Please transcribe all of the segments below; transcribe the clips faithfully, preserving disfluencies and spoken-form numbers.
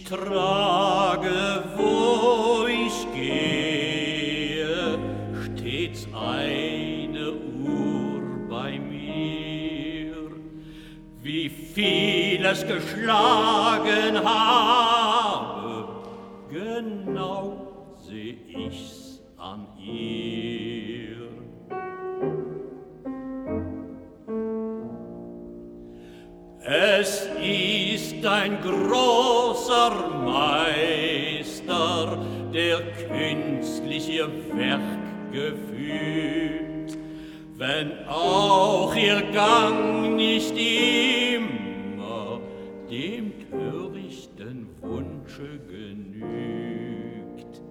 trage, wo ich gehe, stets eine Uhr bei mir. Wie viel es geschlagen habe, genau seh ich's an ihr. Es ist ein großer Meister, der künstlich ihr Werk gefügt, wenn auch ihr Gang nicht immer dem törichten Wunsche genügt.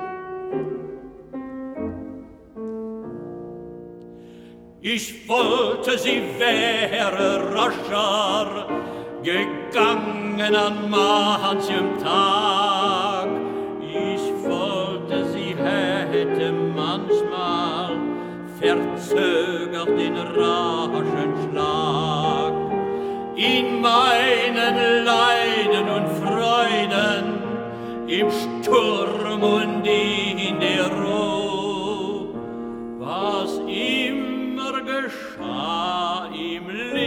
Ich wollte, sie wäre rascher gegangen an manchem Tag. Ich wollte, sie hätte manchmal verzögert den raschen Schlag. In meinen Leiden und Freuden, im Sturm und in der Ruhe, was immer geschah im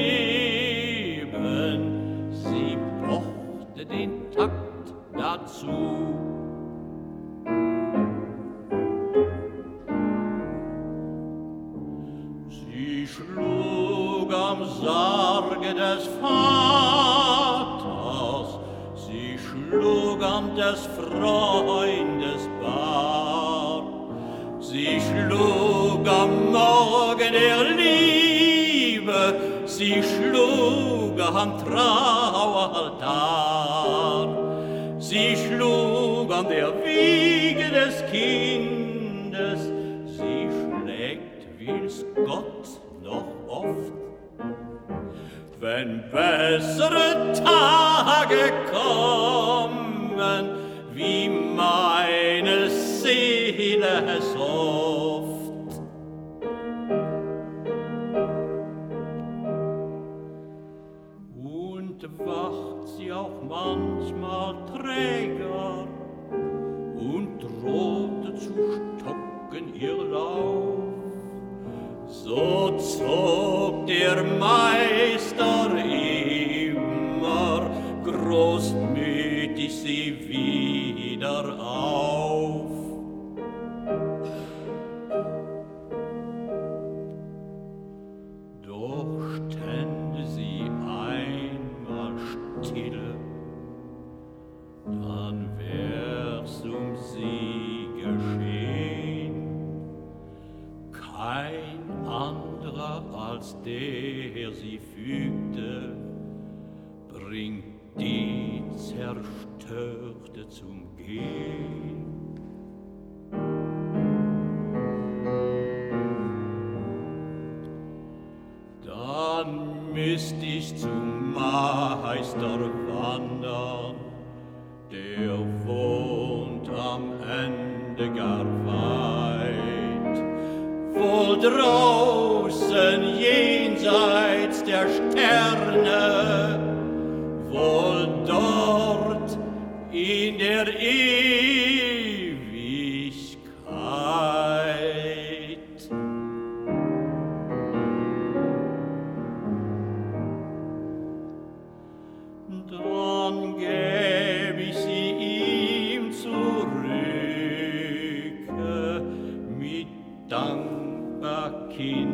Leben, sie pochte den Takt dazu. Sie schlug am Sarge des Vaters, sie schlug an des Freundes Bar, sie schlug am Morgen der Liebe, sie schlug am Traueraltar, sie schlug an der Wiege des Kindes, sie schlägt, will's Gott noch oft. Wenn bessere Tage kommen, wie meine Seele es hofft. Und wacht sie auch manchmal träger und drohte zu stocken ihr Lauf, so zog der Meister immer großmütig sie wieder auf. Doch stände sie einmal stille, dann wär's um sie geschehen. Kein anderer als der sie fügte, bringt die Zerstörte zum Gehen. Dann müsst ich zum Meister wandern, der wohnt am Ende gar weit, wohl draußen jenseits der Sterne, wohl dort in der Ewigkeit. Dann gäb ich sie ihm zurück mit Dankbar Kind.